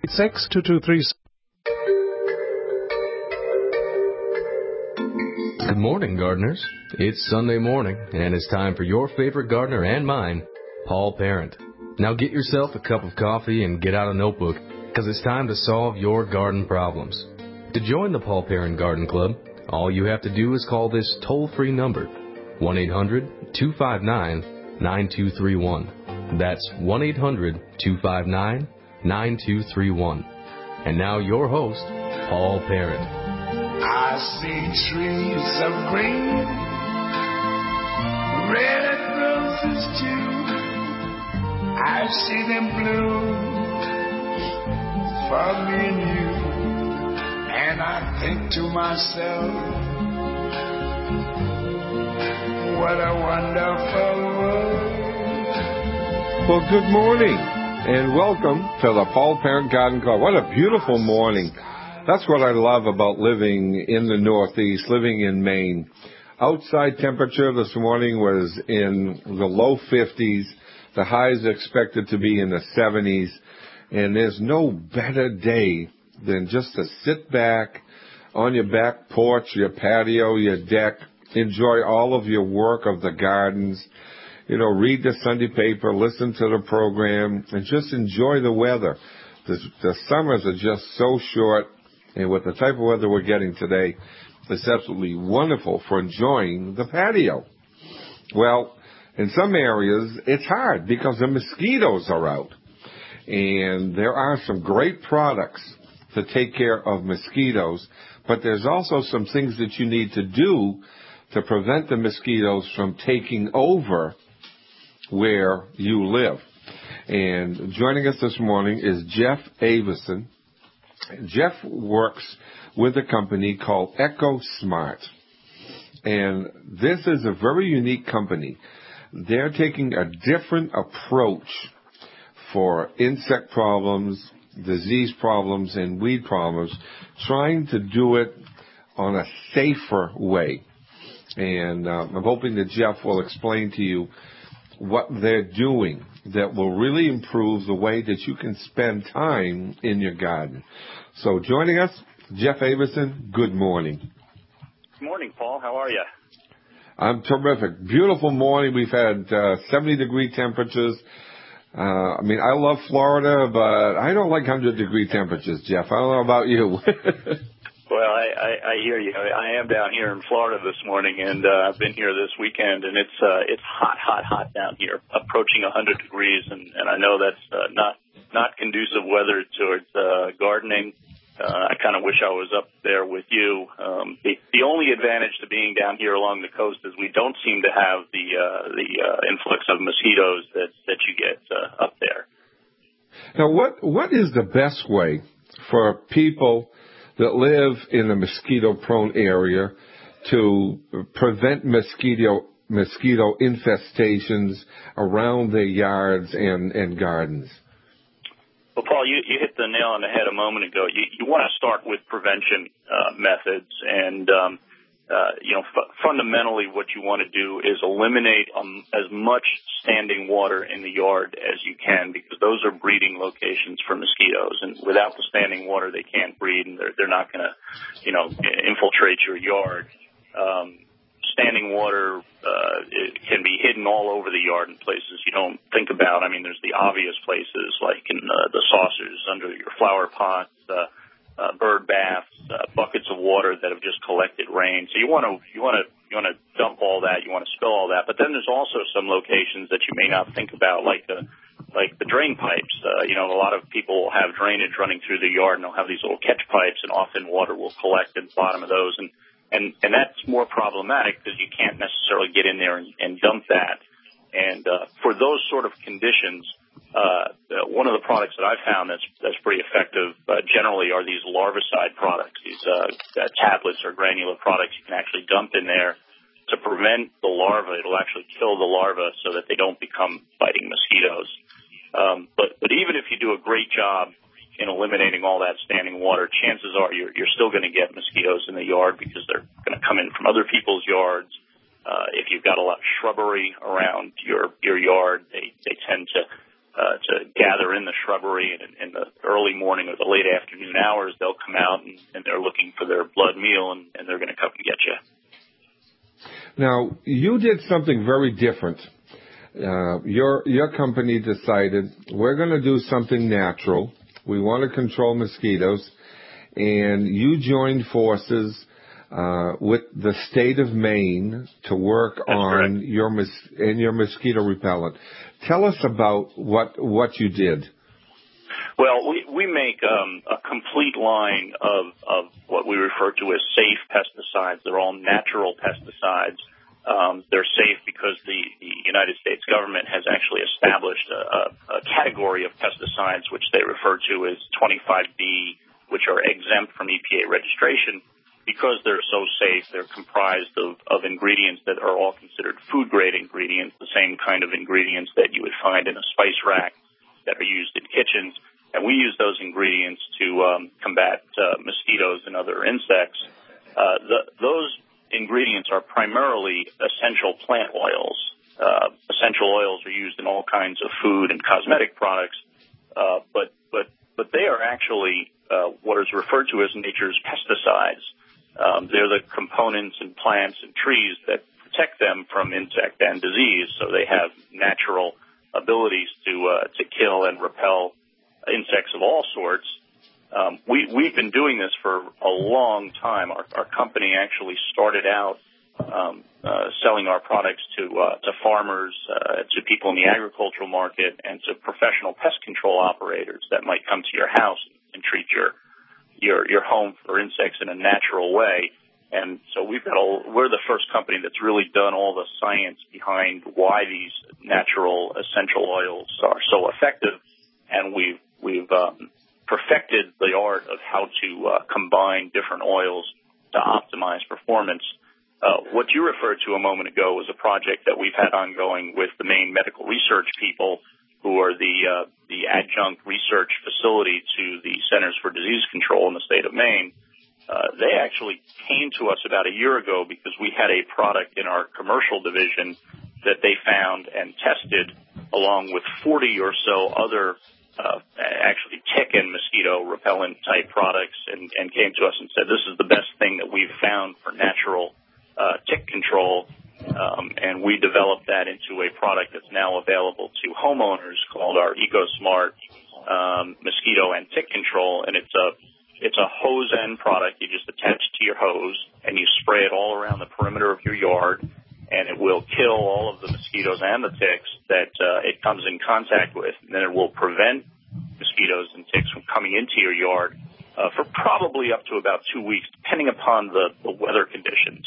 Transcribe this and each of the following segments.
62236. Good morning, gardeners. It's Sunday morning, and it's time for your favorite gardener and mine, Paul Parent. Now get yourself a cup of coffee and get out a notebook, because it's time to solve your garden problems. To join the Paul Parent Garden Club, all you have to do is call this toll-free number, 1-800-259-9231. That's 1-800-259-9231. And now your host, Paul Parent. I see trees of green, red roses too. I see them bloom for me and you. And I think to myself, what a wonderful world. Well, good morning, and welcome to the Paul Parent Garden Club. What a beautiful morning. That's what I love about living in the Northeast, living in Maine. Outside temperature this morning was in the low 50s. The high is expected to be in the 70s. And there's no better day than just to sit back on your back porch, your patio, your deck, enjoy all of your work of the gardens, read the Sunday paper, listen to the program, and just enjoy the weather. The summers are just so short, and with the type of weather we're getting today, it's absolutely wonderful for enjoying the patio. Well, in some areas, it's hard because the mosquitoes are out. And there are some great products to take care of mosquitoes, but there's also some things that you need to do to prevent the mosquitoes from taking over where you live. And joining us this morning is Jeff Avison. Jeff works with a company called EcoSmart. And this is a very unique company. They're taking a different approach for insect problems, disease problems, and weed problems, trying to do it on a safer way. And I'm hoping that Jeff will explain to you what they're doing that will really improve the way that you can spend time in your garden. So joining us, Jeff Avison, good morning. Good morning, Paul. How are you? I'm terrific. Beautiful morning. We've had 70-degree temperatures. I love Florida, but I don't like 100-degree temperatures, Jeff. I don't know about you. Well, I hear you. I am down here in Florida this morning, and I've been here this weekend, and it's hot down here, approaching 100 degrees, and I know that's not conducive weather towards gardening. I kind of wish I was up there with you. The only advantage to being down here along the coast is we don't seem to have the influx of mosquitoes that you get up there. Now, what is the best way for people that live in a mosquito-prone area to prevent mosquito infestations around their yards and gardens? Well, Paul, you hit the nail on the head a moment ago. You want to start with prevention methods, and fundamentally what you want to do is eliminate as much standing water in the yard as you can, because those are breeding locations for mosquitoes, and without the standing water they can't breed, and they're not going to infiltrate your yard. Standing water it can be hidden all over the yard in places you don't think about. There's the obvious places like in the saucers under your flower pots, bird baths, buckets of water that have just collected rain. So you want to dump all that, you want to spill all that. But then there's also some locations that you may not think about, like the drain pipes. A lot of people will have drainage running through the yard, and they'll have these little catch pipes, and often water will collect at the bottom of those. And that's more problematic because you can't necessarily get in there and dump that. And for those sort of conditions, one of the products that I've found that's pretty effective generally are these larvicide products, these tablets or granular products you can actually dump in there to prevent the larva. It'll actually kill the larva so that they don't become biting mosquitoes. But even if you do a great job in eliminating all that standing water, chances are you're still going to get mosquitoes in the yard because they're going to come in from other people's yards. If you've got a lot of shrubbery around your yard, they tend to to gather in the shrubbery, and in the early morning or the late afternoon hours, they'll come out and they're looking for their blood meal, and they're going to come and get you. Now, you did something very different. Your company decided we're going to do something natural. We want to control mosquitoes, and you joined forces with the state of Maine to work That's on correct. your mosquito repellent. Tell us about what you did. Well, we make a complete line of what we refer to as safe pesticides. They're all natural pesticides. They're safe because the United States government has actually established a category of pesticides which they refer to as 25B, which are exempt from EPA registration. Because they're so safe, they're comprised of ingredients that are all considered food-grade ingredients, the same kind of ingredients that you would find in a spice rack that are used in kitchens. And we use those ingredients to combat mosquitoes and other insects. Those ingredients are primarily essential plant oils. Essential oils are used in all kinds of food and cosmetic products, but they are actually what is referred to as nature's pesticides. They're the components in plants and trees that protect them from insect and disease, so they have natural abilities to kill and repel insects of all sorts. We've been doing this for a long time. Our company actually started out selling our products to farmers, to people in the agricultural market, and to professional pest control operators that might come to your house and treat your home for insects in a natural way. And so we're the first company that's really done all the science behind why these natural essential oils are so effective, and we've perfected the art of how to combine different oils to optimize performance. What you referred to a moment ago was a project that we've had ongoing with the Maine Medical Research people, who are the adjunct research facility to the Centers for Disease Control in the state of Maine. They actually came to us about a year ago because we had a product in our commercial division that they found and tested along with 40 or so other actually tick and mosquito repellent type products, and came to us and said, this is the best thing that we've found for natural tick control. And we developed that into a product that's now available to homeowners called our EcoSmart mosquito and tick control. And it's a hose end product. You just attach to your hose and you spray it all around the perimeter of your yard, and it will kill all of the mosquitoes and the ticks that it comes in contact with. And then it will prevent mosquitoes and ticks from coming into your yard for probably up to about 2 weeks, depending upon the weather conditions.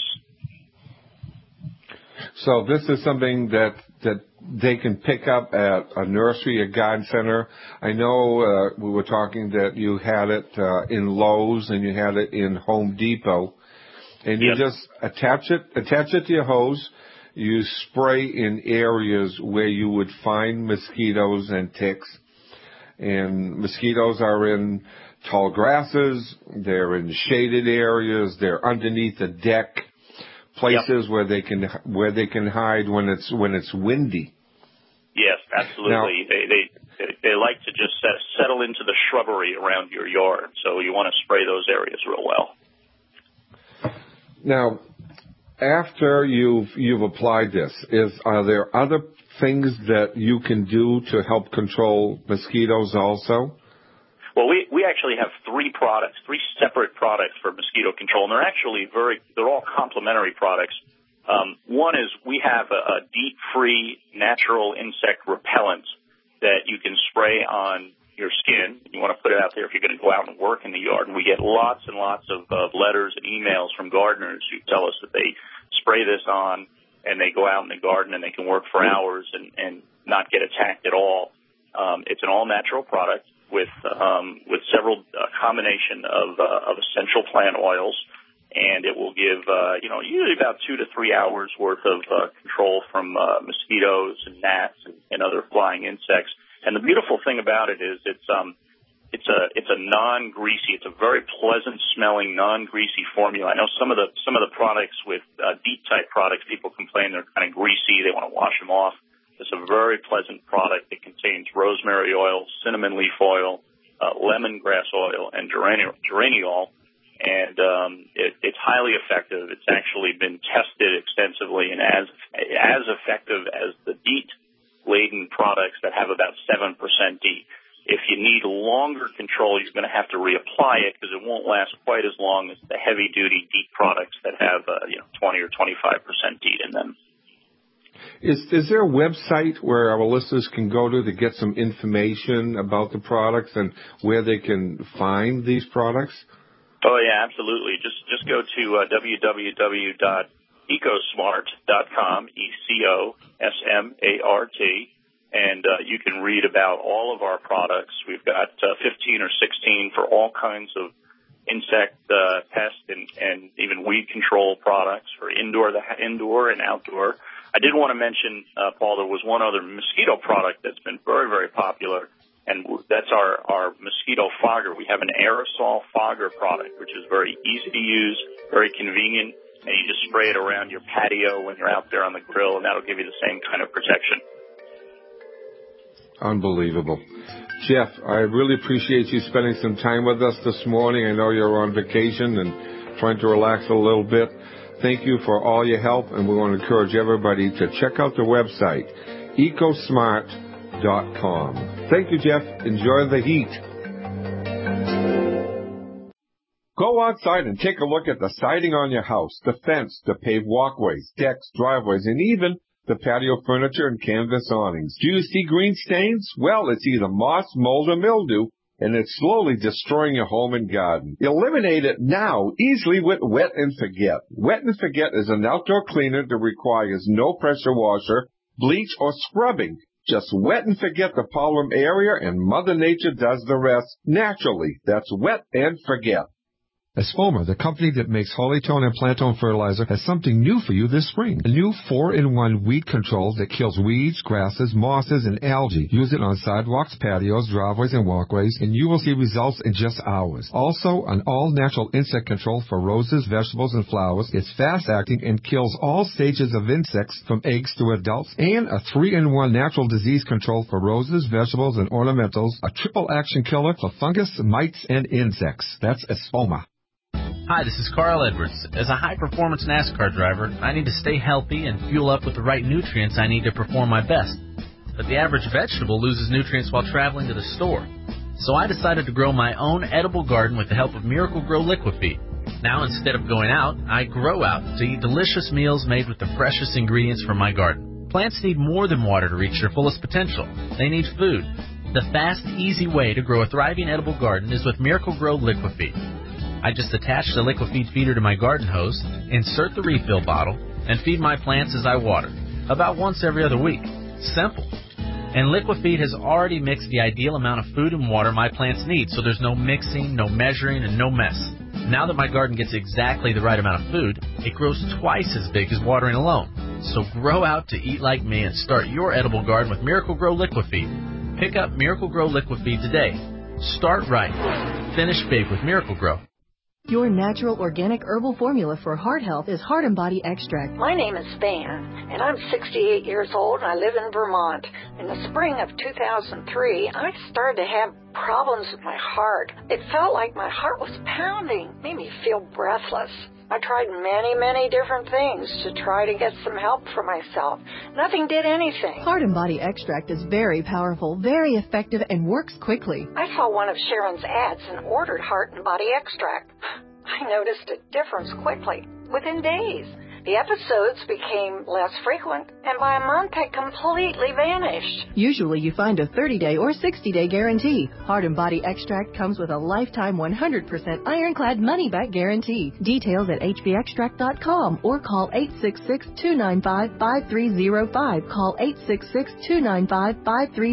So this is something that they can pick up at a nursery, a garden center. I know we were talking that you had it in Lowe's and you had it in Home Depot, and you just attach it to your hose. You spray in areas where you would find mosquitoes and ticks. And mosquitoes are in tall grasses, they're in shaded areas, they're underneath the deck. Places where they can hide when it's windy. Yes, absolutely. Now, they like to just settle into the shrubbery around your yard, so you want to spray those areas real well. Now, after you've applied this, are there other things that you can do to help control mosquitoes also? Well, we actually have three separate products for mosquito control, and they're all complementary products. One is we have a DEET-free natural insect repellent that you can spray on your skin. You want to put it out there if you're going to go out and work in the yard. And we get lots and lots of letters and emails from gardeners who tell us that they spray this on and they go out in the garden and they can work for hours and not get attacked at all. It's an all-natural product with several combination of essential plant oils, and it will give usually about 2 to 3 hours worth of control from mosquitoes and gnats and other flying insects. And the beautiful thing about it is it's a non-greasy, it's a very pleasant smelling non-greasy formula. I know some of the products with DEET type products, people complain they're kind of greasy, they want to wash them off. It's a very pleasant product. It contains rosemary oil, cinnamon leaf oil, lemongrass oil, and geraniol. And it's highly effective. It's actually been tested extensively and as effective as the DEET-laden products that have about 7% DEET. If you need longer control, you're going to have to reapply it because it won't last quite as long as the heavy-duty DEET products that have 20 or 25% DEET in them. Is there a website where our listeners can go to get some information about the products and where they can find these products? Oh, yeah, absolutely. Just go to www.ecosmart.com, ECOSMART, and you can read about all of our products. We've got 15 or 16 for all kinds of insect pest and even weed control products for indoor and outdoor. I did want to mention, Paul, there was one other mosquito product that's been very, very popular, and that's our mosquito fogger. We have an aerosol fogger product, which is very easy to use, very convenient, and you just spray it around your patio when you're out there on the grill, and that'll give you the same kind of protection. Unbelievable. Jeff, I really appreciate you spending some time with us this morning. I know you're on vacation and trying to relax a little bit. Thank you for all your help, and we want to encourage everybody to check out the website, ecosmart.com. Thank you, Jeff. Enjoy the heat. Go outside and take a look at the siding on your house, the fence, the paved walkways, decks, driveways, and even the patio furniture and canvas awnings. Do you see green stains? Well, it's either moss, mold, or mildew, and it's slowly destroying your home and garden. Eliminate it now easily with Wet and Forget. Wet and Forget is an outdoor cleaner that requires no pressure washer, bleach, or scrubbing. Just wet and forget the problem area, and Mother Nature does the rest naturally. That's Wet and Forget. Espoma, the company that makes Hollytone and Plantone fertilizer, has something new for you this spring. A new 4-in-1 weed control that kills weeds, grasses, mosses, and algae. Use it on sidewalks, patios, driveways, and walkways, and you will see results in just hours. Also, an all-natural insect control for roses, vegetables, and flowers. It's fast-acting and kills all stages of insects from eggs to adults. And a 3-in-1 natural disease control for roses, vegetables, and ornamentals. A triple-action killer for fungus, mites, and insects. That's Espoma. Hi, this is Carl Edwards. As a high-performance NASCAR driver, I need to stay healthy and fuel up with the right nutrients I need to perform my best. But the average vegetable loses nutrients while traveling to the store. So I decided to grow my own edible garden with the help of Miracle-Gro Liquifeed. Now, instead of going out, I grow out to eat delicious meals made with the freshest ingredients from my garden. Plants need more than water to reach their fullest potential. They need food. The fast, easy way to grow a thriving edible garden is with Miracle-Gro Liquifeed. I just attach the Liquifeed feeder to my garden hose, insert the refill bottle, and feed my plants as I water, about once every other week. Simple. And Liquifeed has already mixed the ideal amount of food and water my plants need, so there's no mixing, no measuring, and no mess. Now that my garden gets exactly the right amount of food, it grows twice as big as watering alone. So grow out to eat like me and start your edible garden with Miracle-Gro Liquifeed. Pick up Miracle-Gro Liquifeed today. Start right. Finish big with Miracle-Gro. Your natural organic herbal formula for heart health is Heart and Body Extract. My name is Van, and I'm 68 years old, and I live in Vermont. In the spring of 2003, I started to have problems with my heart. It felt like my heart was pounding, made me feel breathless. I tried many different things to try to get some help for myself. Nothing did anything. Heart and Body Extract is very powerful, very effective, and works quickly. I saw one of Sharon's ads and ordered Heart and Body Extract. I noticed a difference quickly, within days. The episodes became less frequent, and by a month had completely vanished. Usually you find a 30-day or 60-day guarantee. Heart and Body Extract comes with a lifetime 100% ironclad money-back guarantee. Details at hbextract.com or call 866-295-5305. Call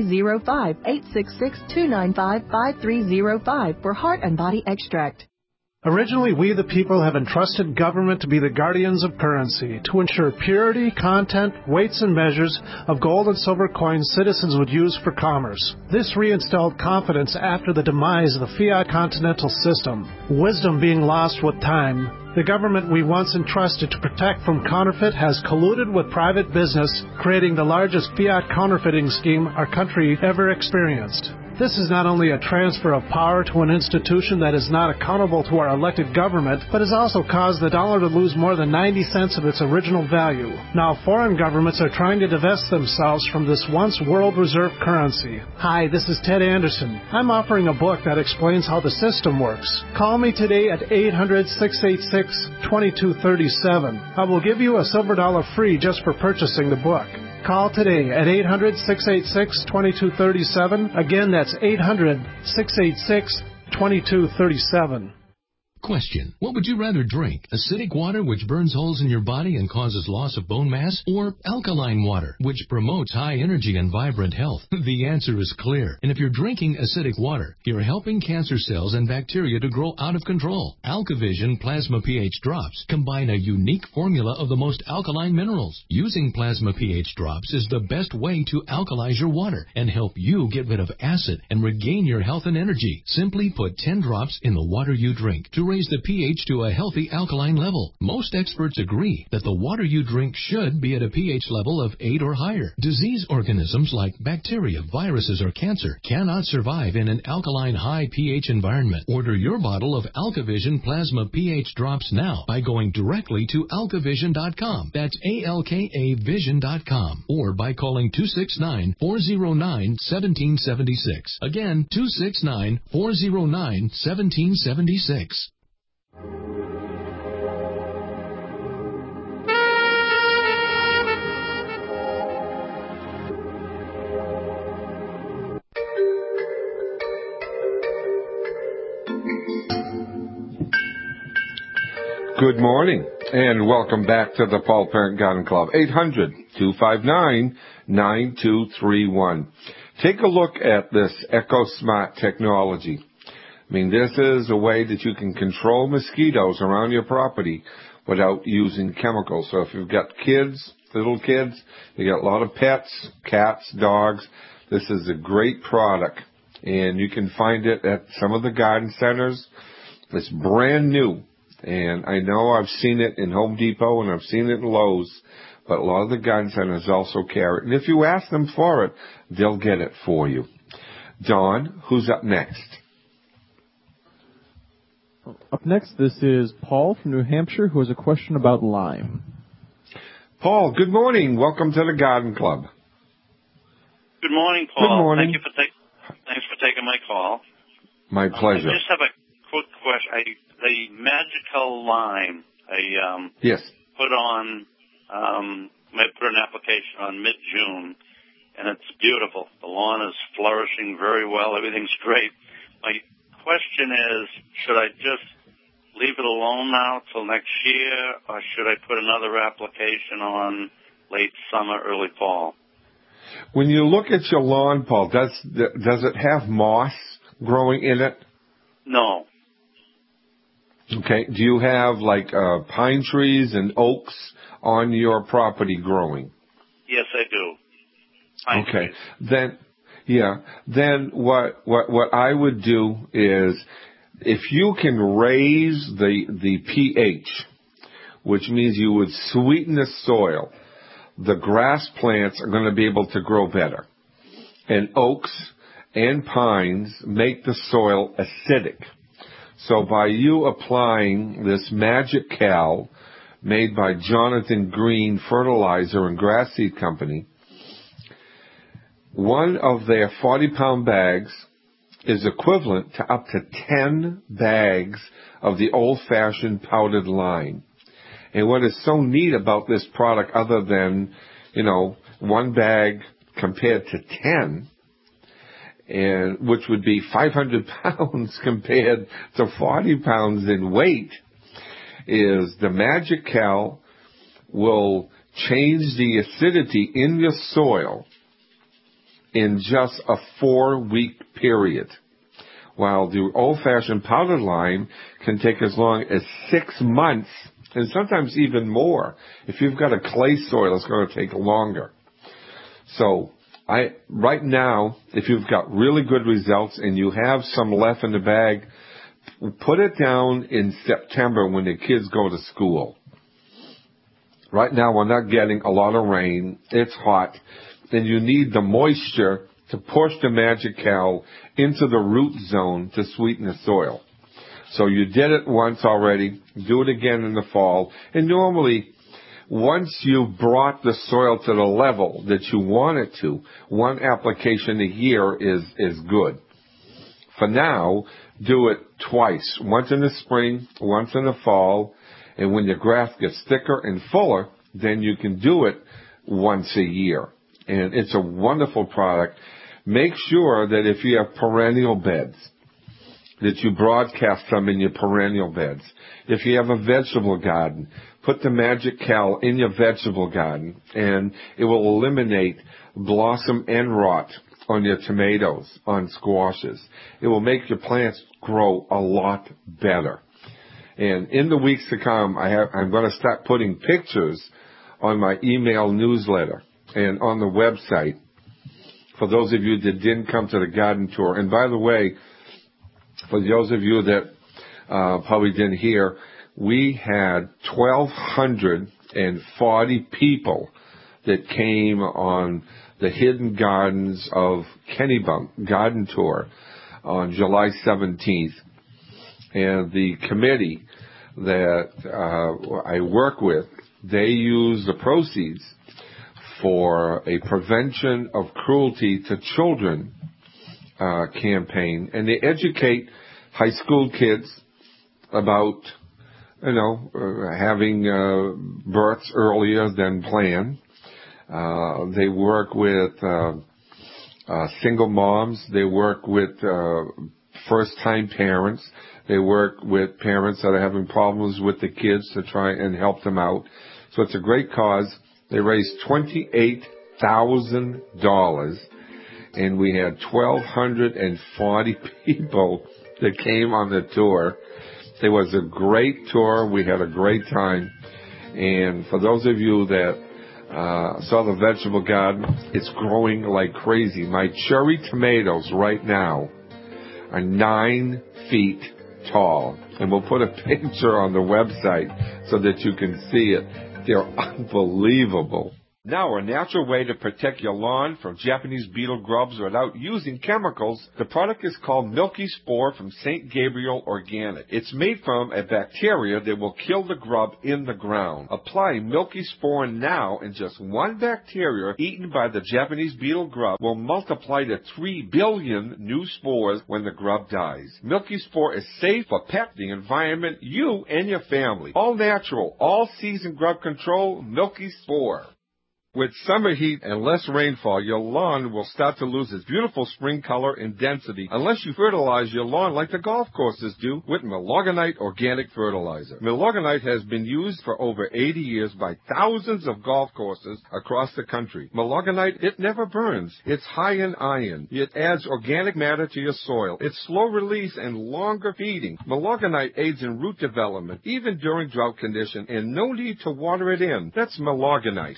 866-295-5305. 866-295-5305 for Heart and Body Extract. Originally, we the people have entrusted government to be the guardians of currency, to ensure purity, content, weights, and measures of gold and silver coins citizens would use for commerce. This reinstalled confidence after the demise of the fiat continental system, wisdom being lost with time. The government we once entrusted to protect from counterfeit has colluded with private business, creating the largest fiat counterfeiting scheme our country ever experienced. This is not only a transfer of power to an institution that is not accountable to our elected government, but has also caused the dollar to lose more than 90 cents of its original value. Now foreign governments are trying to divest themselves from this once world reserve currency. Hi, this is Ted Anderson. I'm offering a book that explains how the system works. Call me today at 800-686-2237. I will give you a silver dollar free just for purchasing the book. Call today at 800-686-2237. Again, that's 800-686-2237. Question. What would you rather drink? Acidic water which burns holes in your body and causes loss of bone mass? Or alkaline water which promotes high energy and vibrant health? The answer is clear. And if you're drinking acidic water, you're helping cancer cells and bacteria to grow out of control. AlkaVision Plasma pH Drops combine a unique formula of the most alkaline minerals. Using Plasma pH Drops is the best way to alkalize your water and help you get rid of acid and regain your health and energy. Simply put 10 drops in the water you drink to raise the pH to a healthy alkaline level. Most experts agree that the water you drink should be at a pH level of 8 or higher. Disease organisms like bacteria, viruses, or cancer cannot survive in an alkaline high pH environment. Order your bottle of AlkaVision Plasma pH Drops now by going directly to alkavision.com. That's ALKAvision.com. Or by calling 269-409-1776. Again, 269-409-1776. Good morning, and welcome back to the Paul Parent Garden Club. 800-259-9231. Take a look at this EcoSmart technology. I mean, this is a way that you can control mosquitoes around your property without using chemicals. So if you've got kids, little kids, you got a lot of pets, cats, dogs, this is a great product. And you can find it at some of the garden centers. It's brand new. And I know I've seen it in Home Depot and I've seen it in Lowe's, but a lot of the garden centers also carry it. And if you ask them for it, they'll get it for you. Dawn, who's up next? Up next, this is Paul from New Hampshire, who has a question about lime. Paul, good morning. Welcome to the Garden Club. Good morning, Paul. Good morning. Thanks for taking my call. My pleasure. I just have a quick question. The magical lime, yes. put an application on mid-June, and it's beautiful. The lawn is flourishing very well. Everything's great. My question is, should I just leave it alone now till next year, or should I put another application on late summer, early fall? When you look at your lawn, Paul, does it have moss growing in it? No. Okay. Do you have like pine trees and oaks on your property growing? Yes, I do. Pine okay. trees. Then what I would do is, if you can raise the pH, which means you would sweeten the soil, the grass plants are going to be able to grow better. And oaks and pines make the soil acidic. So by you applying this Magic Cal made by Jonathan Green Fertilizer and Grass Seed Company, one of their 40-pound bags is equivalent to up to 10 bags of the old-fashioned powdered lime. And what is so neat about this product, other than, one bag compared to 10, and which would be 500 pounds compared to 40 pounds in weight, is the Magic Cal will change the acidity in your soil in just a 4-week period. while the old-fashioned powdered lime can take as long as 6 months, and sometimes even more. If you've got a clay soil, it's going to take longer. So right now, if you've got really good results and you have some left in the bag, put it down in September when the kids go to school. Right now, we're not getting a lot of rain. It's hot. And you need the moisture to push the Magical into the root zone to sweeten the soil. So you did it once already. Do it again in the fall. And normally, once you've brought the soil to the level that you want it to, one application a year is good. For now, do it twice. Once in the spring, once in the fall. And when your grass gets thicker and fuller, then you can do it once a year. And it's a wonderful product. Make sure that if you have perennial beds, that you broadcast some in your perennial beds. If you have a vegetable garden, put the Magical in your vegetable garden, and it will eliminate blossom end rot on your tomatoes, on squashes. It will make your plants grow a lot better. And in the weeks to come, I'm going to start putting pictures on my email newsletter and on the website for those of you that didn't come to the garden tour. And by the way, for those of you that probably didn't hear, we had 1,240 people that came on the Hidden Gardens of Kennebunk Garden Tour on July 17th. And the committee that I work with, they use the proceeds for a prevention of cruelty to children campaign, and they educate high school kids about, having births earlier than planned. They work with single moms. They work with first-time parents. They work with parents that are having problems with the kids to try and help them out. So it's a great cause. They raised $28,000, and we had 1,240 people that came on the tour. It was a great tour. We had a great time. And for those of you that saw the vegetable garden, it's growing like crazy. My cherry tomatoes right now are 9 feet tall. And we'll put a picture on the website so that you can see it. They're unbelievable. Now, a natural way to protect your lawn from Japanese beetle grubs without using chemicals. The product is called Milky Spore from St. Gabriel Organic. It's made from a bacteria that will kill the grub in the ground. Apply Milky Spore now, and just one bacteria eaten by the Japanese beetle grub will multiply to 3 billion new spores when the grub dies. Milky Spore is safe for pet, the environment, you, and your family. All natural, all season grub control, Milky Spore. With summer heat and less rainfall, your lawn will start to lose its beautiful spring color and density unless you fertilize your lawn like the golf courses do with Milorganite Organic Fertilizer. Milorganite has been used for over 80 years by thousands of golf courses across the country. Milorganite, it never burns. It's high in iron. It adds organic matter to your soil. It's slow release and longer feeding. Milorganite aids in root development, even during drought condition, and no need to water it in. That's Milorganite.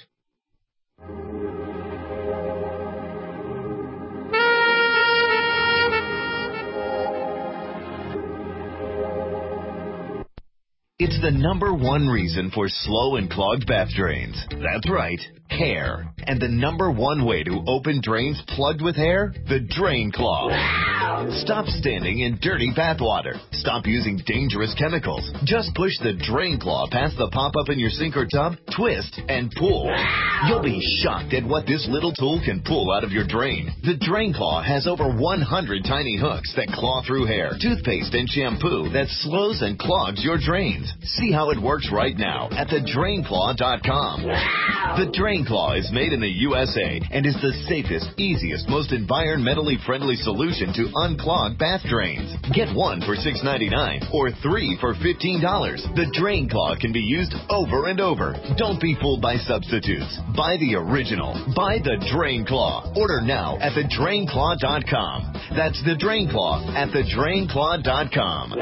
It's the #1 reason for slow and clogged bath drains. That's right, hair. And the #1 way to open drains plugged with hair? The Drain Claw. Stop standing in dirty bath water. Stop using dangerous chemicals. Just push the Drain Claw past the pop-up in your sink or tub, twist, and pull. You'll be shocked at what this little tool can pull out of your drain. The Drain Claw has over 100 tiny hooks that claw through hair, toothpaste, and shampoo that slows and clogs your drains. See how it works right now at thedrainclaw.com. The Drain Claw is made in the USA and is the safest, easiest, most environmentally friendly solution to unclog bath drains. Get one for $6.99 or 3 for $15. The Drain Claw can be used over and over. Don't be fooled by substitutes. Buy the original. Buy the Drain Claw. Order now at thedrainclaw.com. That's the Drain Claw at thedrainclaw.com.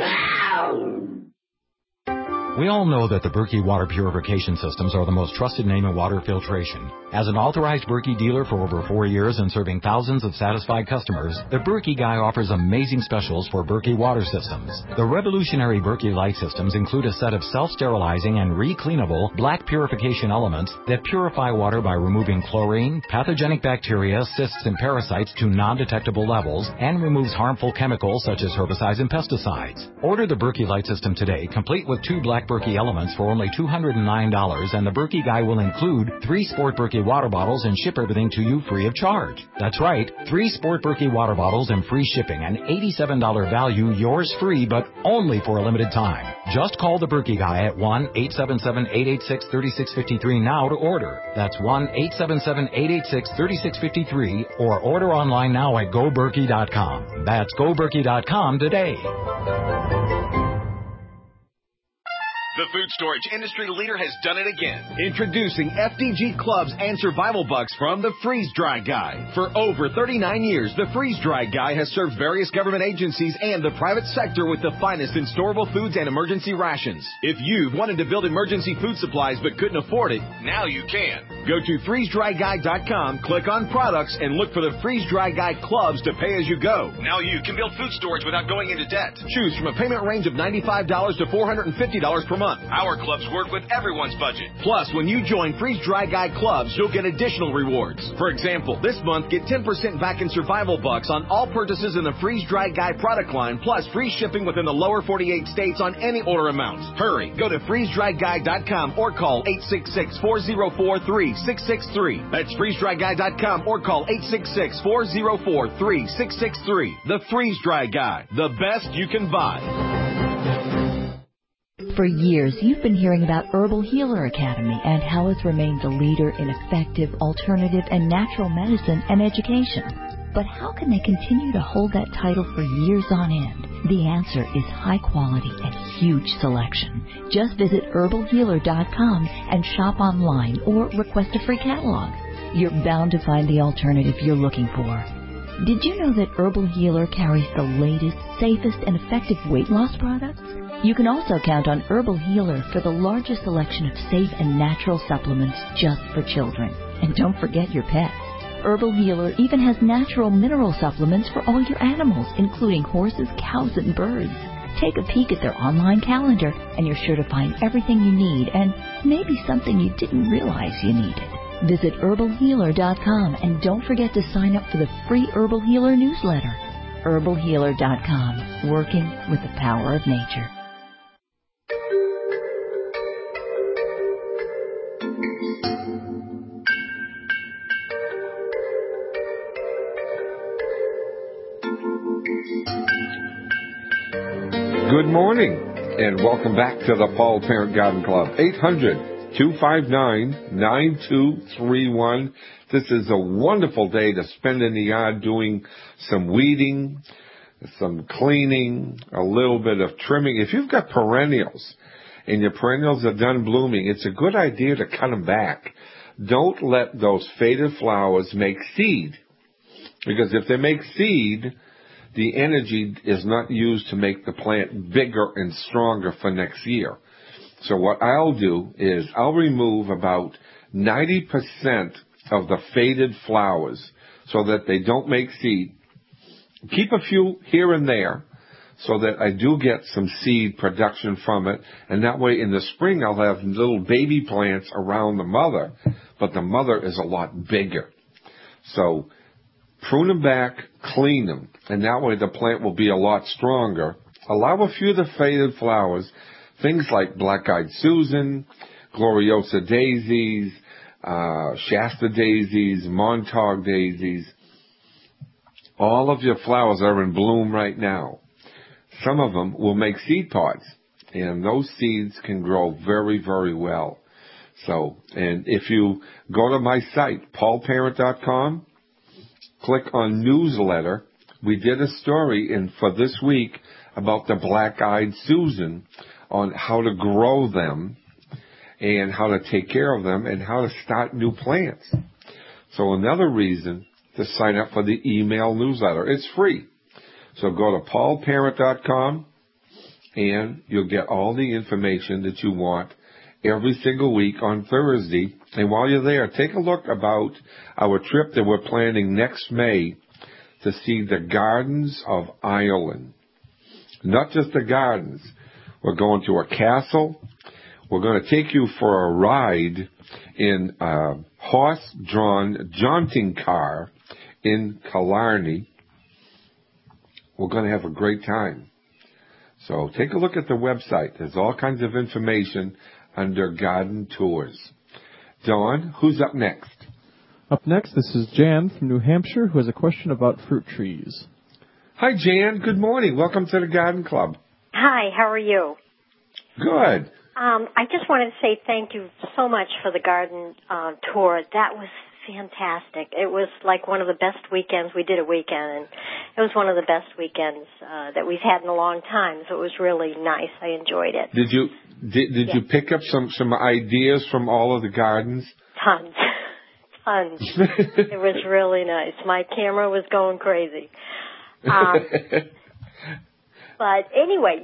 We all know that the Berkey water purification systems are the most trusted name in water filtration. As an authorized Berkey dealer for over 4 years and serving thousands of satisfied customers, the Berkey Guy offers amazing specials for Berkey water systems. The revolutionary Berkey Light systems include a set of self-sterilizing and re-cleanable black purification elements that purify water by removing chlorine, pathogenic bacteria, cysts, and parasites to non-detectable levels, and removes harmful chemicals such as herbicides and pesticides. Order the Berkey Light system today, complete with 2 black Berkey elements for only $209, and the Berkey Guy will include 3 Sport Berkey water bottles and ship everything to you free of charge. That's right, 3 Sport Berkey water bottles and free shipping, an $87 value, yours free, but only for a limited time. Just call the Berkey Guy at 1-877-886-3653 now to order. That's 1-877-886-3653, or order online now at GoBerkey.com. That's GoBerkey.com today. The food storage industry leader has done it again. Introducing FDG Clubs and Survival Bucks from the Freeze Dry Guy. For over 39 years, the Freeze Dry Guy has served various government agencies and the private sector with the finest in storable foods and emergency rations. If you've wanted to build emergency food supplies but couldn't afford it, now you can. Go to freezedryguy.com, click on products, and look for the Freeze Dry Guy Clubs to pay as you go. Now you can build food storage without going into debt. Choose from a payment range of $95 to $450 per month. Our clubs work with everyone's budget. Plus, when you join Freeze Dry Guy Clubs, you'll get additional rewards. For example, this month, get 10% back in Survival Bucks on all purchases in the Freeze Dry Guy product line, plus free shipping within the lower 48 states on any order amount. Hurry, go to freezedryguy.com or call 866-404-3663. That's freezedryguy.com or call 866-404-3663. The Freeze Dry Guy, the best you can buy. For years, you've been hearing about Herbal Healer Academy and how it's remained the leader in effective, alternative, and natural medicine and education. But how can they continue to hold that title for years on end? The answer is high quality and huge selection. Just visit herbalhealer.com and shop online or request a free catalog. You're bound to find the alternative you're looking for. Did you know that Herbal Healer carries the latest, safest, and effective weight loss products? You can also count on Herbal Healer for the largest selection of safe and natural supplements just for children. And don't forget your pets. Herbal Healer even has natural mineral supplements for all your animals, including horses, cows, and birds. Take a peek at their online calendar, and you're sure to find everything you need and maybe something you didn't realize you needed. Visit herbalhealer.com and don't forget to sign up for the free Herbal Healer newsletter. herbalhealer.com, working with the power of nature. Good morning, and welcome back to the Paul Parent Garden Club. 800-259-9231. This is a wonderful day to spend in the yard doing some weeding, some cleaning, a little bit of trimming. If you've got perennials and your perennials are done blooming, it's a good idea to cut them back. Don't let those faded flowers make seed, because if they make seed, the energy is not used to make the plant bigger and stronger for next year. So what I'll do is I'll remove about 90% of the faded flowers so that they don't make seed. Keep a few here and there so that I do get some seed production from it. And that way in the spring I'll have little baby plants around the mother, but the mother is a lot bigger. So prune them back, clean them, and that way the plant will be a lot stronger. Allow a few of the faded flowers, things like black-eyed Susan, Gloriosa daisies, Shasta daisies, Montauk daisies. All of your flowers are in bloom right now. Some of them will make seed pods, and those seeds can grow very, very well. So, and if you go to my site, paulparent.com, click on newsletter, we did a story for this week about the black-eyed Susan on how to grow them and how to take care of them and how to start new plants. So another reason to sign up for the email newsletter. It's free. So go to paulparent.com and you'll get all the information that you want every single week on Thursday. And while you're there, take a look about our trip that we're planning next May to see the Gardens of Ireland. Not just the gardens. We're going to a castle. We're going to take you for a ride in a horse-drawn jaunting car in Killarney. We're going to have a great time. So take a look at the website. There's all kinds of information under Garden Tours. Dawn, who's up next? Up next, this is Jan from New Hampshire, who has a question about fruit trees. Hi, Jan. Good morning. Welcome to the Garden Club. Hi, how are you? Good. I just wanted to say thank you so much for the garden tour. That was fantastic. It was like one of the best weekends. We did a weekend, and it was one of the best weekends that we've had in a long time. So it was really nice. I enjoyed it. Did you pick up some ideas from all of the gardens? Tons. It was really nice. My camera was going crazy. But anyway,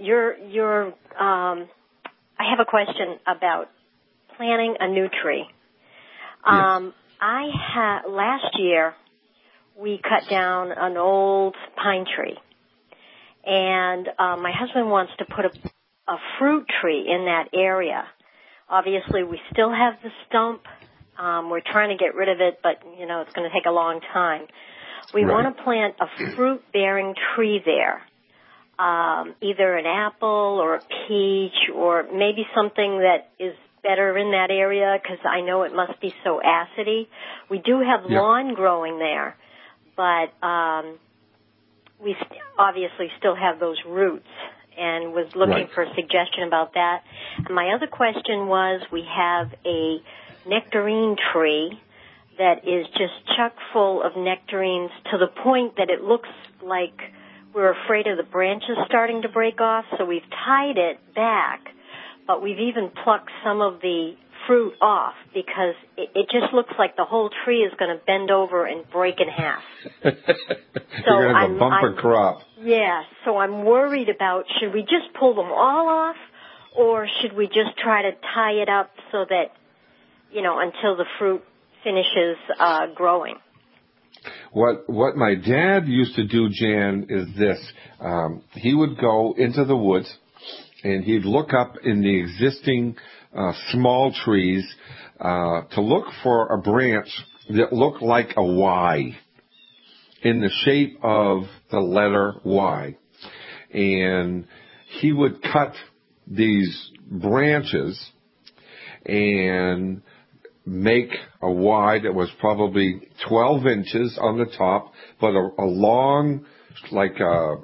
I have a question about planting a new tree. Yes. Last year we cut down an old pine tree, and my husband wants to put a fruit tree in that area. Obviously, we still have the stump. We're trying to get rid of it, but it's going to take a long time. We want to plant a fruit-bearing tree there. Either an apple or a peach or maybe something that is better in that area because I know it must be so acidy. We do have lawn growing there, but we obviously still have those roots and was looking for a suggestion about that. And my other question was we have a nectarine tree that is just chock full of nectarines to the point that it looks like we're afraid of the branches starting to break off, so we've tied it back, but we've even plucked some of the fruit off because it just looks like the whole tree is going to bend over and break in half. You're going to have a bumper crop. Yeah, so I'm worried about should we just pull them all off or should we just try to tie it up so that, until the fruit finishes growing? What my dad used to do, Jan, is this. He would go into the woods and he'd look up in the existing small trees to look for a branch that looked like a Y, in the shape of the letter Y. And he would cut these branches and make a Y that was probably 12 inches on the top, but a long, like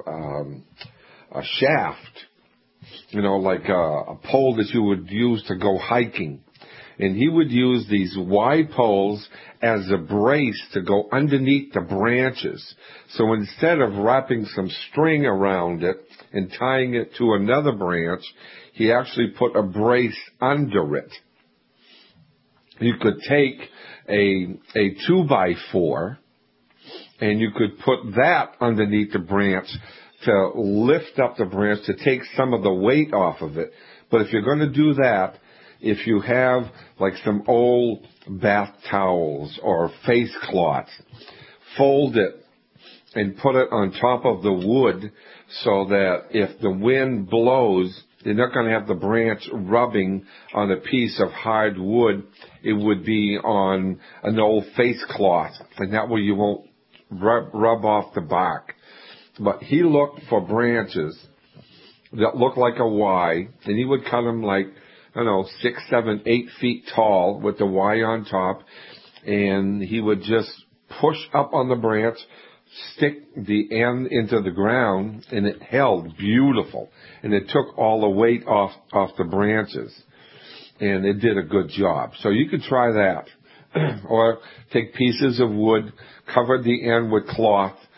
a shaft, like a pole that you would use to go hiking. And he would use these Y poles as a brace to go underneath the branches. So instead of wrapping some string around it and tying it to another branch, he actually put a brace under it. You could take a 2x4 and you could put that underneath the branch to lift up the branch to take some of the weight off of it. But if you're going to do that, if you have like some old bath towels or face cloths, fold it and put it on top of the wood so that if the wind blows, you're not going to have the branch rubbing on a piece of hard wood. It would be on an old face cloth, and that way you won't rub off the bark. But he looked for branches that looked like a Y, and he would cut them like, 6, 7, 8 feet tall with the Y on top, and he would just push up on the branch, stick the end into the ground, and it held beautiful. And it took all the weight off the branches. And it did a good job. So you could try that. Or take pieces of wood, cover the end with cloth,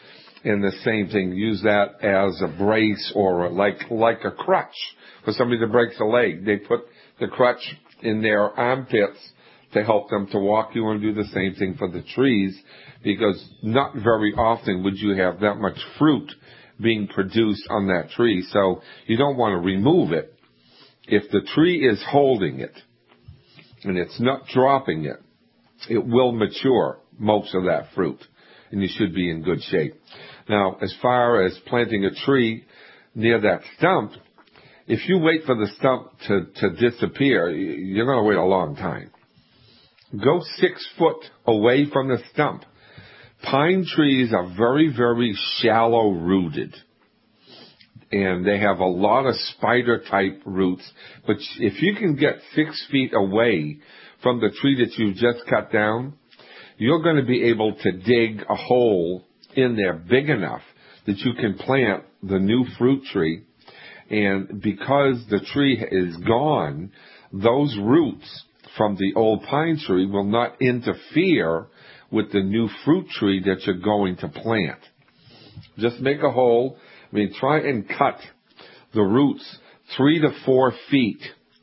And the same thing, use that as a brace or like a crutch for somebody that breaks a leg. They put the crutch in their armpits to help them to walk. You want to do the same thing for the trees, because not very often would you have that much fruit being produced on that tree. So you don't want to remove it. If the tree is holding it and it's not dropping it, it will mature most of that fruit, and you should be in good shape. Now, as far as planting a tree near that stump, if you wait for the stump to disappear, you're going to wait a long time. Go 6 foot away from the stump. Pine trees are very, very shallow rooted, and they have a lot of spider-type roots. But if you can get 6 feet away from the tree that you've just cut down, you're going to be able to dig a hole in there big enough that you can plant the new fruit tree. And because the tree is gone, those roots from the old pine tree will not interfere with the new fruit tree that you're going to plant. Just make a hole. Try and cut the roots 3 to 4 feet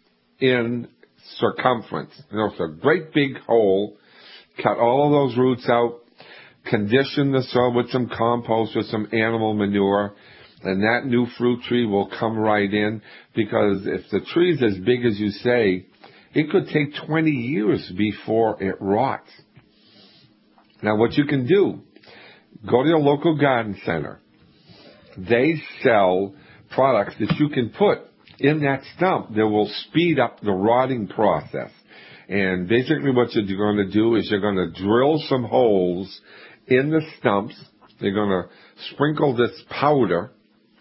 in circumference. It's a great big hole. Cut all of those roots out. Condition the soil with some compost or some animal manure, and that new fruit tree will come right in, because if the tree is as big as you say, it could take 20 years before it rots. Now, what you can do, go to your local garden center. They sell products that you can put in that stump that will speed up the rotting process. And basically what you're going to do is you're going to drill some holes in the stumps. You're going to sprinkle this powder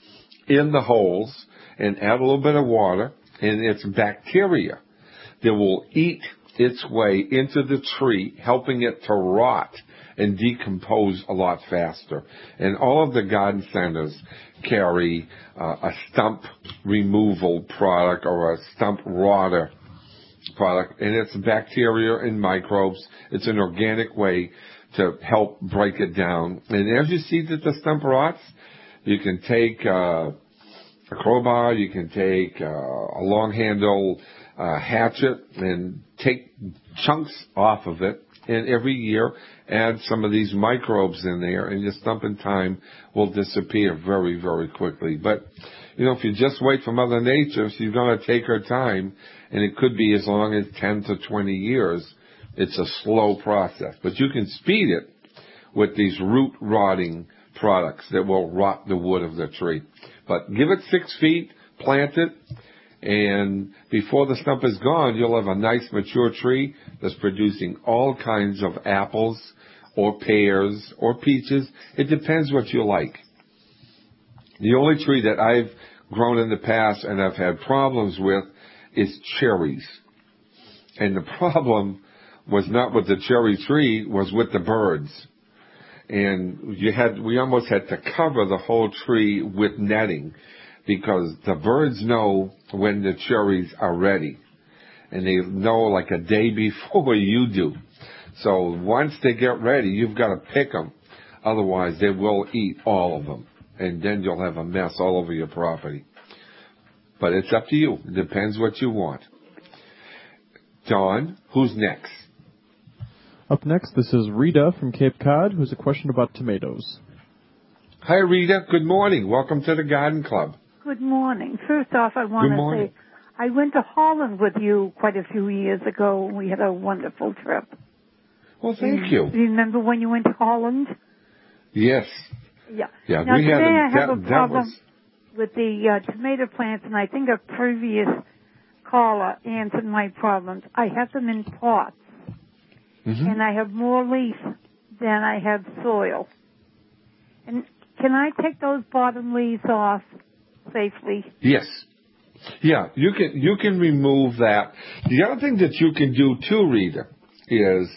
in the holes and add a little bit of water, and it's bacteria that will eat its way into the tree, helping it to rot and decompose a lot faster. And all of the garden centers carry a stump removal product or a stump rotter product, and it's bacteria and microbes. It's an organic way to help break it down. And as you see that the stump rots, you can take a crowbar, you can take a long handle hatchet and take chunks off of it, and every year add some of these microbes in there, and your stump in time will disappear very, very quickly. But, if you just wait for Mother Nature, she's going to take her time, and it could be as long as 10 to 20 years. It's a slow process. But you can speed it with these root rotting products that will rot the wood of the tree. But give it 6 feet, plant it, and before the stump is gone, you'll have a nice mature tree that's producing all kinds of apples or pears or peaches. It depends what you like. The only tree that I've grown in the past and I've had problems with is cherries. And the problem was not with the cherry tree, was with the birds. And we almost had to cover the whole tree with netting, because the birds know when the cherries are ready. And they know like a day before you do. So once they get ready, you've got to pick them. Otherwise, they will eat all of them. And then you'll have a mess all over your property. But it's up to you. It depends what you want. Don, who's next? Up next, this is Rita from Cape Cod, who has a question about tomatoes. Hi, Rita. Good morning. Welcome to the Garden Club. Good morning. First off, I want to say I went to Holland with you quite a few years ago. We had a wonderful trip. Well, thank you. Do you remember when you went to Holland? Yes. Yeah. Yeah. Now, today I have a problem with the tomato plants, and I think a previous caller answered my problems. I have them in pots, and I have more leaf than I have soil. And can I take those bottom leaves off safely? Yes. Yeah, you can remove that. The other thing that you can do too, Rita, is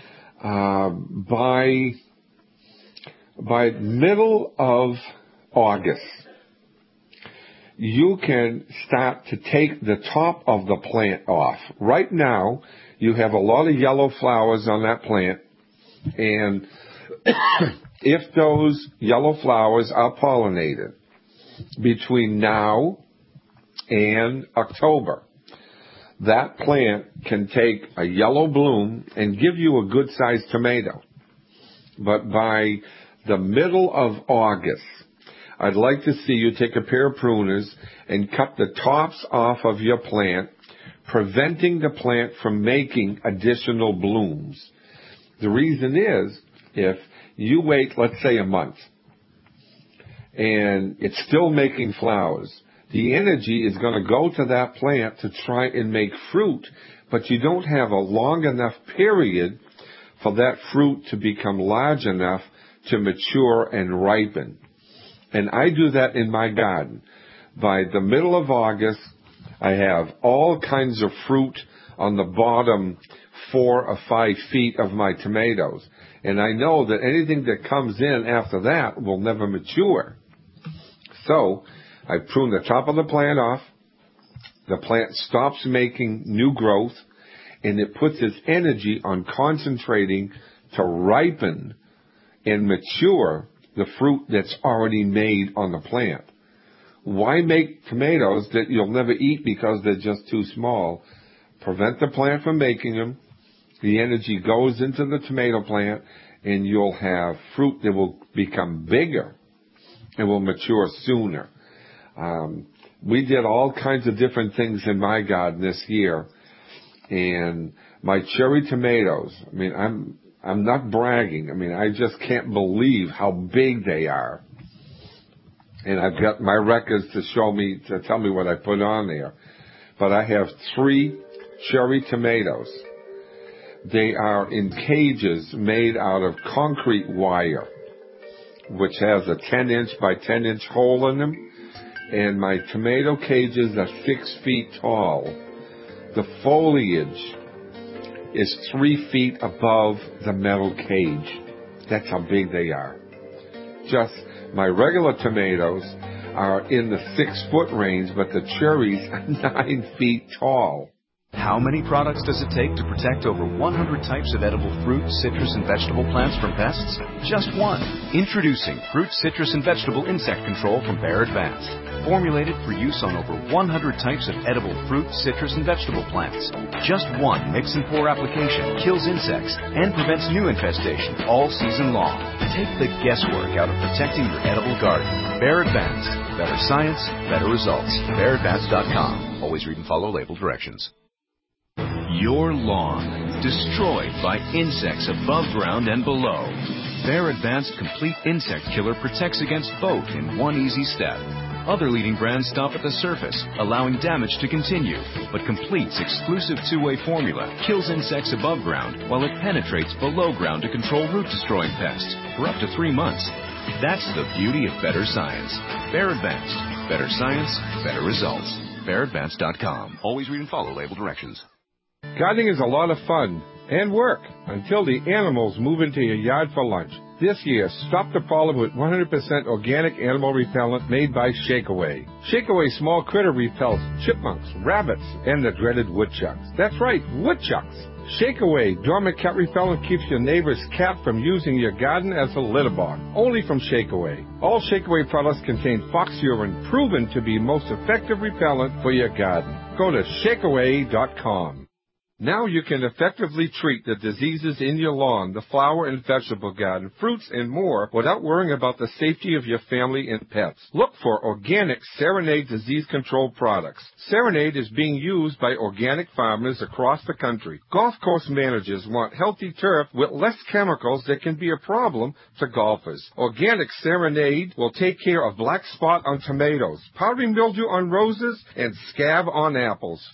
by middle of August, you can start to take the top of the plant off. Right now, you have a lot of yellow flowers on that plant, and if those yellow flowers are pollinated between now and October, that plant can take a yellow bloom and give you a good-sized tomato. But by the middle of August, I'd like to see you take a pair of pruners and cut the tops off of your plant, preventing the plant from making additional blooms. The reason is, if you wait, let's say, a month, and it's still making flowers, the energy is going to go to that plant to try and make fruit, but you don't have a long enough period for that fruit to become large enough to mature and ripen. And I do that in my garden. By the middle of August, I have all kinds of fruit on the bottom 4 or 5 feet of my tomatoes. And I know that anything that comes in after that will never mature. So I prune the top of the plant off. The plant stops making new growth, and it puts its energy on concentrating to ripen and mature the fruit that's already made on the plant. Why make tomatoes that you'll never eat because they're just too small? Prevent the plant from making them. The energy goes into the tomato plant, and you'll have fruit that will become bigger and will mature sooner. We did all kinds of different things in my garden this year, and my cherry tomatoes, I mean, I'm not bragging. I mean, I just can't believe how big they are. And I've got my records to tell me what I put on there. But I have 3 cherry tomatoes. They are in cages made out of concrete wire, which has a 10-inch by 10-inch hole in them. And my tomato cages are 6 feet tall. The foliage is 3 feet above the metal cage. That's how big they are. Just my regular tomatoes are in the 6-foot range, but the cherries are 9 feet tall. How many products does it take to protect over 100 types of edible fruit, citrus, and vegetable plants from pests? Just one. Introducing Fruit, Citrus, and Vegetable Insect Control from Bayer Advanced. Formulated for use on over 100 types of edible fruit, citrus, and vegetable plants. Just one mix and pour application kills insects and prevents new infestation all season long. Take the guesswork out of protecting your edible garden. Bayer Advanced. Better science, better results. BayerAdvanced.com. Always read and follow label directions. Your lawn, destroyed by insects above ground and below. Bayer Advanced Complete Insect Killer protects against both in one easy step. Other leading brands stop at the surface, allowing damage to continue, but Complete's exclusive two-way formula kills insects above ground while it penetrates below ground to control root-destroying pests for up to 3 months. That's the beauty of better science. Bayer Advanced. Better science, better results. BayerAdvanced.com. Always read and follow label directions. Gardening is a lot of fun and work until the animals move into your yard for lunch. This year, stop the problem with 100% organic animal repellent made by Shakeaway. Shakeaway small critter repels chipmunks, rabbits, and the dreaded woodchucks. That's right, woodchucks. Shakeaway dormant cat repellent keeps your neighbor's cat from using your garden as a litter box. Only from Shakeaway. All Shakeaway products contain fox urine, proven to be most effective repellent for your garden. Go to shakeaway.com. Now you can effectively treat the diseases in your lawn, the flower and vegetable garden, fruits, and more without worrying about the safety of your family and pets. Look for organic Serenade disease control products. Serenade is being used by organic farmers across the country. Golf course managers want healthy turf with less chemicals that can be a problem to golfers. Organic Serenade will take care of black spot on tomatoes, powdery mildew on roses, and scab on apples.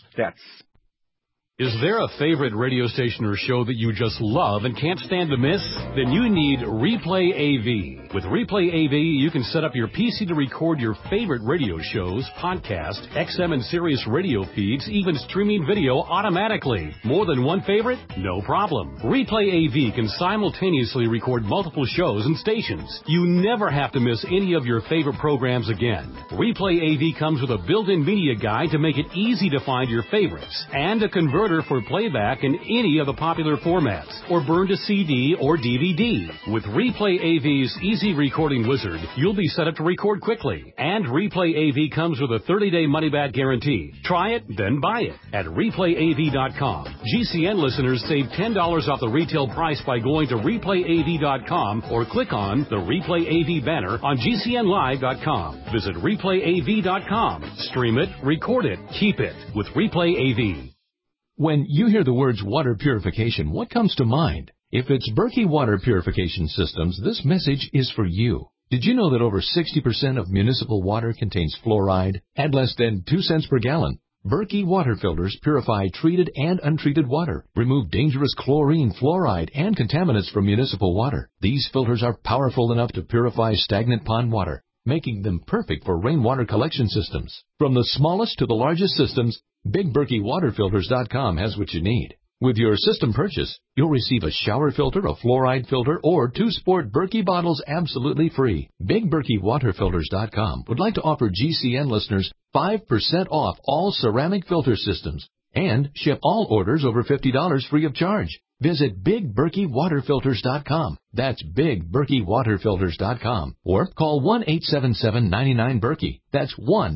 Is there a favorite radio station or show that you just love and can't stand to miss? Then you need Replay AV. With Replay AV, you can set up your PC to record your favorite radio shows, podcasts, XM and Sirius radio feeds, even streaming video automatically. More than one favorite? No problem. Replay AV can simultaneously record multiple shows and stations. You never have to miss any of your favorite programs again. Replay AV comes with a built-in media guide to make it easy to find your favorites and a converter order for playback in any of the popular formats, or burn to CD or DVD. With Replay AV's Easy Recording Wizard, you'll be set up to record quickly. And Replay AV comes with a 30-day money-back guarantee. Try it, then buy it at ReplayAV.com. GCN listeners save $10 off the retail price by going to ReplayAV.com or click on the Replay AV banner on GCNLive.com. Visit ReplayAV.com. Stream it, record it, keep it with Replay AV. When you hear the words water purification, what comes to mind? If it's Berkey Water Purification Systems, this message is for you. Did you know that over 60% of municipal water contains fluoride at less than 2 cents per gallon? Berkey water filters purify treated and untreated water, remove dangerous chlorine, fluoride, and contaminants from municipal water. These filters are powerful enough to purify stagnant pond water, making them perfect for rainwater collection systems. From the smallest to the largest systems, BigBerkeyWaterFilters.com has what you need. With your system purchase, you'll receive a shower filter, a fluoride filter, or 2 sport Berkey bottles absolutely free. BigBerkeyWaterFilters.com would like to offer GCN listeners 5% off all ceramic filter systems and ship all orders over $50 free of charge. Visit BigBerkeyWaterFilters.com. That's BigBerkeyWaterFilters.com. Or call 1-877-99-BERKEY. That's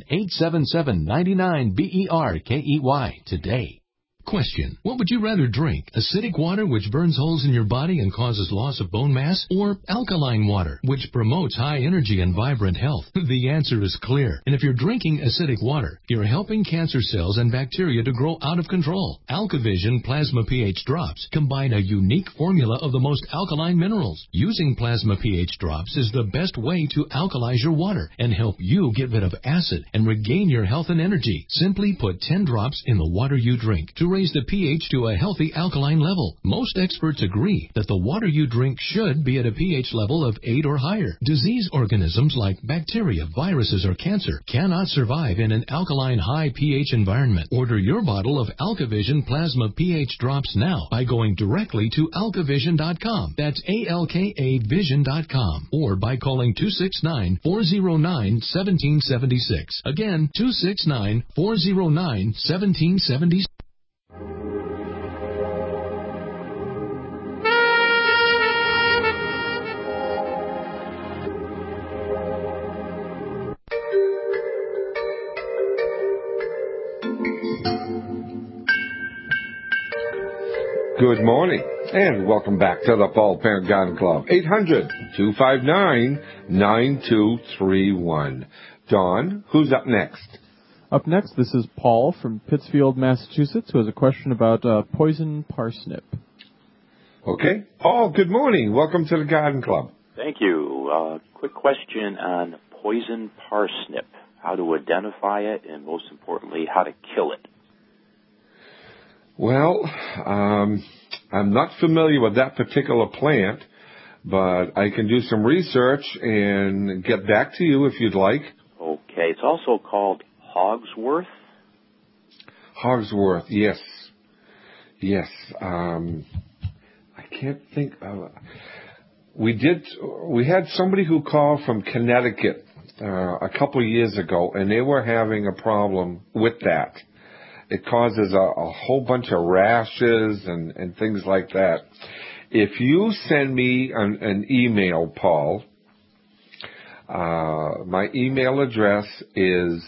1-877-99-BERKEY today. Question: what would you rather drink? Acidic water, which burns holes in your body and causes loss of bone mass, or alkaline water, which promotes high energy and vibrant health? The answer is clear. And if you're drinking acidic water, you're helping cancer cells and bacteria to grow out of control. AlkaVision Plasma pH Drops combine a unique formula of the most alkaline minerals. Using Plasma pH Drops is the best way to alkalize your water and help you get rid of acid and regain your health and energy. Simply put 10 drops in the water you drink to raise the pH to a healthy alkaline level. Most experts agree that the water you drink should be at a pH level of 8 or higher. Disease organisms like bacteria, viruses, or cancer cannot survive in an alkaline high pH environment. Order your bottle of AlkaVision Plasma pH Drops now by going directly to AlkaVision.com. That's ALKAVision.com. Or by calling 269-409-1776. Again, 269-409-1776. Good morning, and welcome back to the Paul Parent Garden Club. 800-259-9231. Dawn, who's up next? Up next, this is Paul from Pittsfield, Massachusetts, who has a question about poison parsnip. Okay. Paul, good morning. Welcome to the Garden Club. Thank you. Quick question on poison parsnip. How to identify it, and most importantly, how to kill it. Well, I'm not familiar with that particular plant, but I can do some research and get back to you if you'd like. Okay. It's also called hogsworth. Hogsworth, yes. Yes. I can't think of... We had somebody who called from Connecticut a couple of years ago, and they were having a problem with that. It causes a whole bunch of rashes and things like that. If you send me an email, Paul, my email address is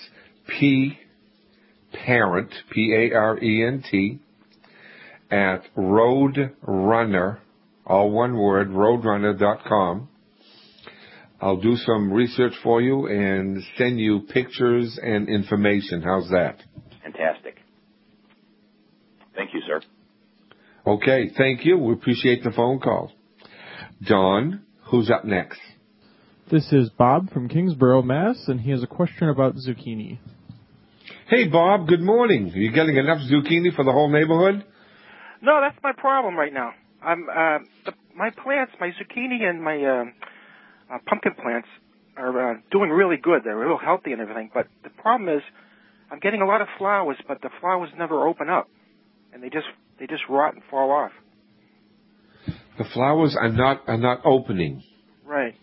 pparent, P-A-R-E-N-T, at Roadrunner, all one word, roadrunner.com. I'll do some research for you and send you pictures and information. How's that? Fantastic. Thank you, sir. Okay, thank you. We appreciate the phone call. John, who's up next? This is Bob from Kingsborough, Mass., and he has a question about zucchini. Hey, Bob, good morning. Are you getting enough zucchini for the whole neighborhood? No, that's my problem right now. My plants, my zucchini and my pumpkin plants are doing really good. They're real healthy and everything, but the problem is I'm getting a lot of flowers, but the flowers never open up, and they just rot and fall off. The flowers are not opening. Right.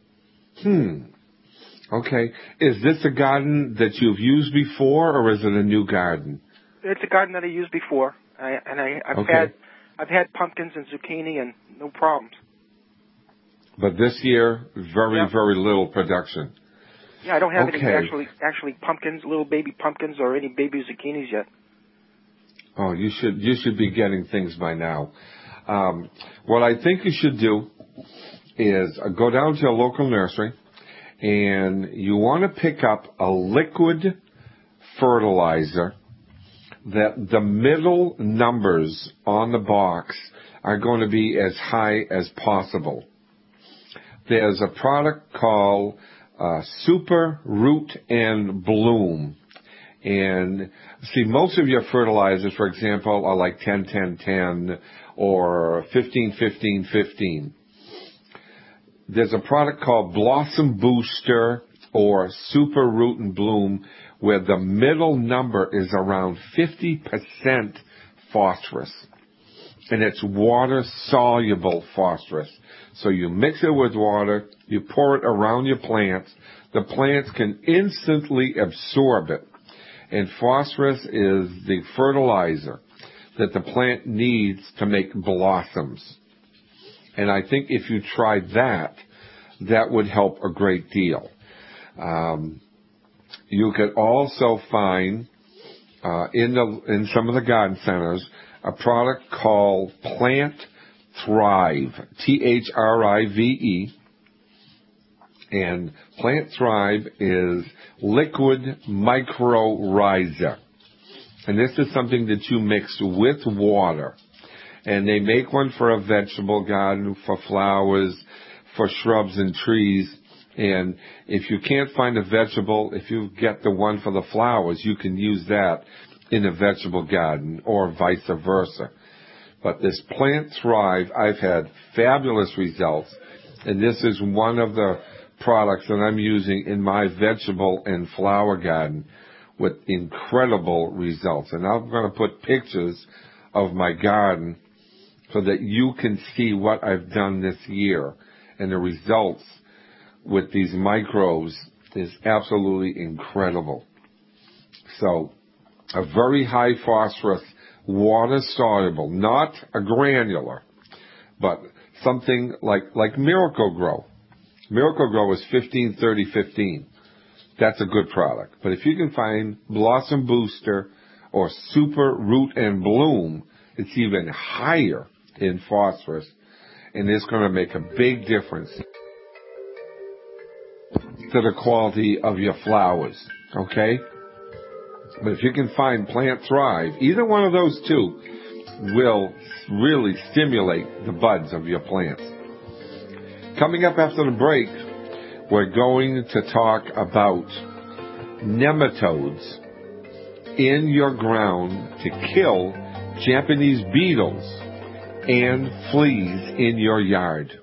Okay. Is this a garden that you've used before, or is it a new garden? It's a garden that I used before, I've had pumpkins and zucchini and no problems. But this year, very little production. Yeah, I don't have any actually pumpkins, little baby pumpkins, or any baby zucchinis yet. Oh, you should be getting things by now. What I think you should do is go down to a local nursery, and you want to pick up a liquid fertilizer that the middle numbers on the box are going to be as high as possible. There's a product called Super Root and Bloom. And see, most of your fertilizers, for example, are like 10-10-10 or 15-15-15. There's a product called Blossom Booster or Super Root and Bloom where the middle number is around 50% phosphorus. And it's water-soluble phosphorus. So you mix it with water, you pour it around your plants, the plants can instantly absorb it. And phosphorus is the fertilizer that the plant needs to make blossoms. And I think if you tried that, that would help a great deal. You could also find in some of the garden centers a product called Plant Thrive, Thrive. And Plant Thrive is liquid mycorrhiza. And this is something that you mix with water. And they make one for a vegetable garden, for flowers, for shrubs and trees. And if you can't find a vegetable, if you get the one for the flowers, you can use that in a vegetable garden or vice versa. But this Plant Thrive, I've had fabulous results. And this is one of the products that I'm using in my vegetable and flower garden with incredible results. And I'm going to put pictures of my garden so that you can see what I've done this year. And the results with these microbes is absolutely incredible. So a very high phosphorus, water soluble, not a granular, but something like Miracle-Gro. Miracle-Gro is 15-30-15. That's a good product. But if you can find Blossom Booster or Super Root and Bloom, it's even higher in phosphorus, and it's going to make a big difference to the quality of your flowers, okay? But if you can find Plant Thrive, either one of those two will really stimulate the buds of your plants. Coming up after the break, we're going to talk about nematodes in your ground to kill Japanese beetles and fleas in your yard.